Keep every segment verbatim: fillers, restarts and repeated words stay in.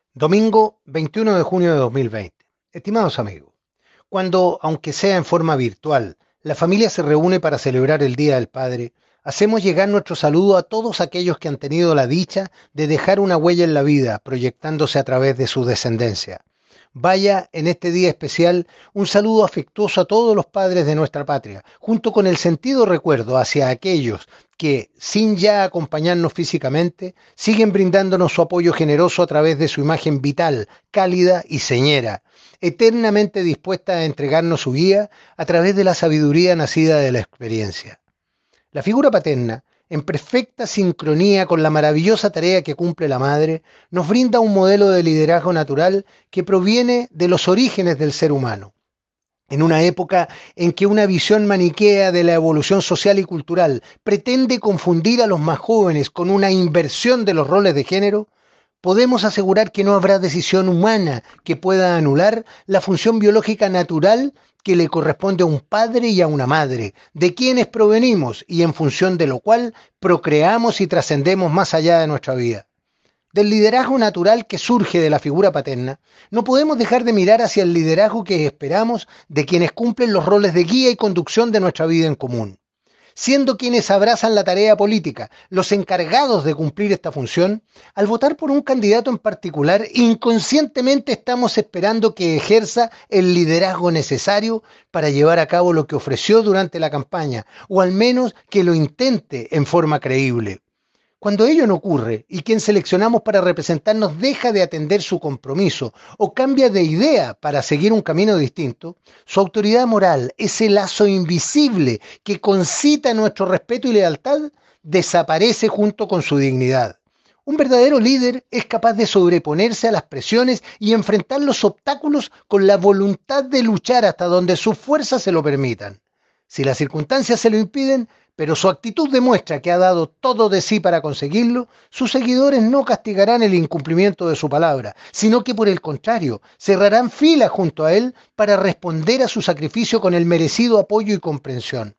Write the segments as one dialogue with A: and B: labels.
A: Domingo veintiuno de junio de dos mil veinte. Estimados amigos, cuando, aunque sea en forma virtual, la familia se reúne para celebrar el Día del Padre, hacemos llegar nuestro saludo a todos aquellos que han tenido la dicha de dejar una huella en la vida, proyectándose a través de su descendencia. Vaya en este día especial un saludo afectuoso a todos los padres de nuestra patria, junto con el sentido recuerdo hacia aquellos que, sin ya acompañarnos físicamente, siguen brindándonos su apoyo generoso a través de su imagen vital, cálida y señera, eternamente dispuesta a entregarnos su guía a través de la sabiduría nacida de la experiencia. La figura paterna, en perfecta sincronía con la maravillosa tarea que cumple la madre, nos brinda un modelo de liderazgo natural que proviene de los orígenes del ser humano. En una época en que una visión maniquea de la evolución social y cultural pretende confundir a los más jóvenes con una inversión de los roles de género, podemos asegurar que no habrá decisión humana que pueda anular la función biológica natural que le corresponde a un padre y a una madre, de quienes provenimos y en función de lo cual procreamos y trascendemos más allá de nuestra vida. Del liderazgo natural que surge de la figura paterna, no podemos dejar de mirar hacia el liderazgo que esperamos de quienes cumplen los roles de guía y conducción de nuestra vida en común. Siendo quienes abrazan la tarea política los encargados de cumplir esta función, al votar por un candidato en particular, inconscientemente estamos esperando que ejerza el liderazgo necesario para llevar a cabo lo que ofreció durante la campaña, o al menos que lo intente en forma creíble. Cuando ello no ocurre y quien seleccionamos para representarnos deja de atender su compromiso o cambia de idea para seguir un camino distinto, su autoridad moral, ese lazo invisible que concita nuestro respeto y lealtad, desaparece junto con su dignidad. Un verdadero líder es capaz de sobreponerse a las presiones y enfrentar los obstáculos con la voluntad de luchar hasta donde sus fuerzas se lo permitan. Si las circunstancias se lo impiden, pero su actitud demuestra que ha dado todo de sí para conseguirlo, sus seguidores no castigarán el incumplimiento de su palabra, sino que por el contrario, cerrarán filas junto a él para responder a su sacrificio con el merecido apoyo y comprensión.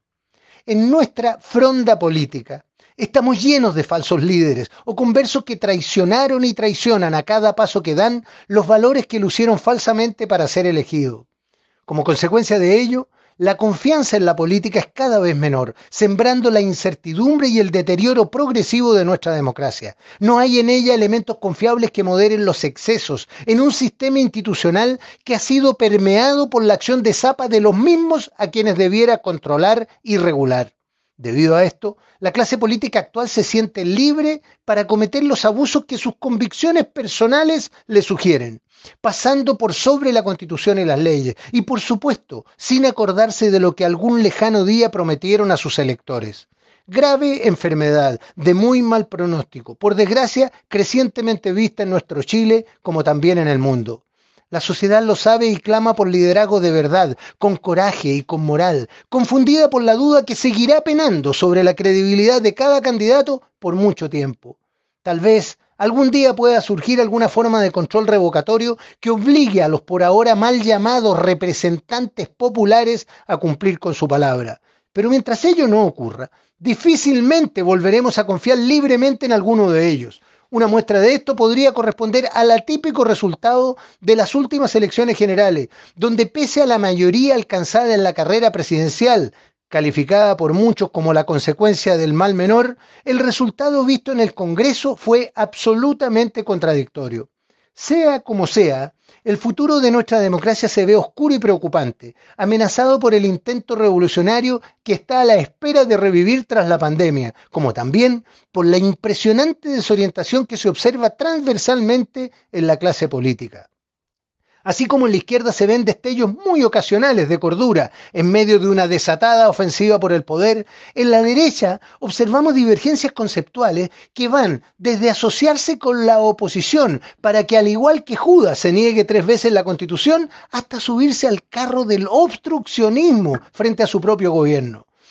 A: En nuestra fronda política, estamos llenos de falsos líderes o conversos que traicionaron y traicionan a cada paso que dan los valores que lucieron falsamente para ser elegidos. Como consecuencia de ello, la confianza en la política es cada vez menor, sembrando la incertidumbre y el deterioro progresivo de nuestra democracia. No hay en ella elementos confiables que moderen los excesos en un sistema institucional que ha sido permeado por la acción de zapa de los mismos a quienes debiera controlar y regular. Debido a esto, la clase política actual se siente libre para cometer los abusos que sus convicciones personales le sugieren, pasando por sobre la Constitución y las leyes, y por supuesto, sin acordarse de lo que algún lejano día prometieron a sus electores. Grave enfermedad, de muy mal pronóstico, por desgracia crecientemente vista en nuestro Chile como también en el mundo. La sociedad lo sabe y clama por liderazgo de verdad, con coraje y con moral, confundida por la duda que seguirá penando sobre la credibilidad de cada candidato por mucho tiempo. Tal vez algún día pueda surgir alguna forma de control revocatorio que obligue a los por ahora mal llamados representantes populares a cumplir con su palabra. Pero mientras ello no ocurra, difícilmente volveremos a confiar libremente en alguno de ellos. Una muestra de esto podría corresponder al atípico resultado de las últimas elecciones generales, donde pese a la mayoría alcanzada en la carrera presidencial, calificada por muchos como la consecuencia del mal menor, el resultado visto en el Congreso fue absolutamente contradictorio. Sea como sea, el futuro de nuestra democracia se ve oscuro y preocupante, amenazado por el intento revolucionario que está a la espera de revivir tras la pandemia, como también por la impresionante desorientación que se observa transversalmente en la clase política. Así como en la izquierda se ven destellos muy ocasionales de cordura en medio de una desatada ofensiva por el poder, en la derecha observamos divergencias conceptuales que van desde asociarse con la oposición para que al igual que Judas se niegue tres veces la Constitución, hasta subirse al carro del obstruccionismo frente a su propio gobierno.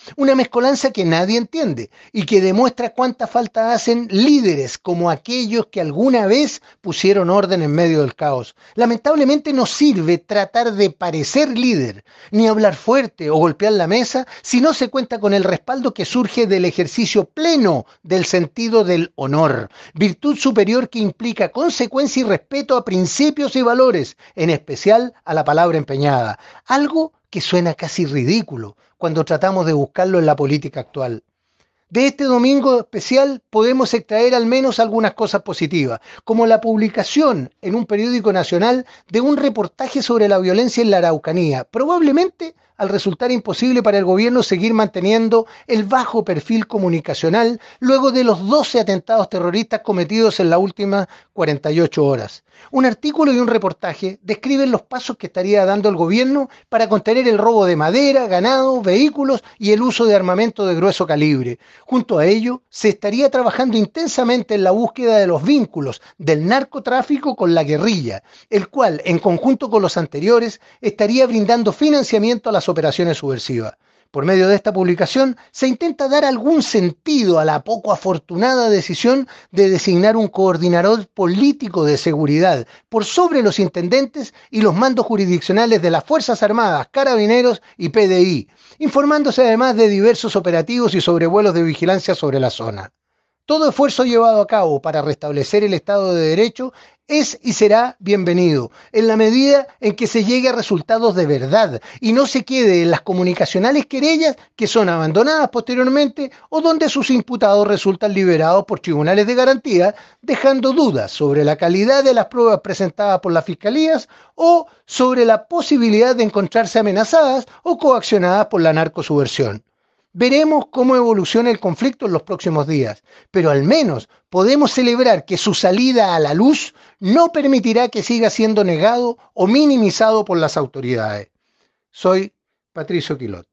A: Una mezcolanza que nadie entiende y que demuestra cuánta falta hacen líderes como aquellos que alguna vez pusieron orden en medio del caos. Lamentablemente no sirve tratar de parecer líder, ni hablar fuerte o golpear la mesa si no se cuenta con el respaldo que surge del ejercicio pleno del sentido del honor, virtud superior que implica consecuencia y respeto a principios y valores, en especial a la palabra empeñada, algo que suena casi ridículo cuando tratamos de buscarlo en la política actual. De este domingo especial podemos extraer al menos algunas cosas positivas, como la publicación en un periódico nacional de un reportaje sobre la violencia en la Araucanía, probablemente al resultar imposible para el gobierno seguir manteniendo el bajo perfil comunicacional luego de los doce atentados terroristas cometidos en las últimas cuarenta y ocho horas. Un artículo y un reportaje describen los pasos que estaría dando el gobierno para contener el robo de madera, ganado, vehículos y el uso de armamento de grueso calibre. Junto a ello, se estaría trabajando intensamente en la búsqueda de los vínculos del narcotráfico con la guerrilla, el cual, en conjunto con los anteriores, estaría brindando financiamiento a las operaciones subversivas. Por medio de esta publicación se intenta dar algún sentido a la poco afortunada decisión de designar un coordinador político de seguridad por sobre los intendentes y los mandos jurisdiccionales de las Fuerzas Armadas, Carabineros y P D I, informándose además de diversos operativos y sobrevuelos de vigilancia sobre la zona. Todo esfuerzo llevado a cabo para restablecer el Estado de Derecho es y será bienvenido, en la medida en que se llegue a resultados de verdad y no se quede en las comunicacionales querellas que son abandonadas posteriormente o donde sus imputados resultan liberados por tribunales de garantía, dejando dudas sobre la calidad de las pruebas presentadas por las fiscalías o sobre la posibilidad de encontrarse amenazadas o coaccionadas por la narcosubversión. Veremos cómo evoluciona el conflicto en los próximos días, pero al menos podemos celebrar que su salida a la luz no permitirá que siga siendo negado o minimizado por las autoridades. Soy Patricio Quilot.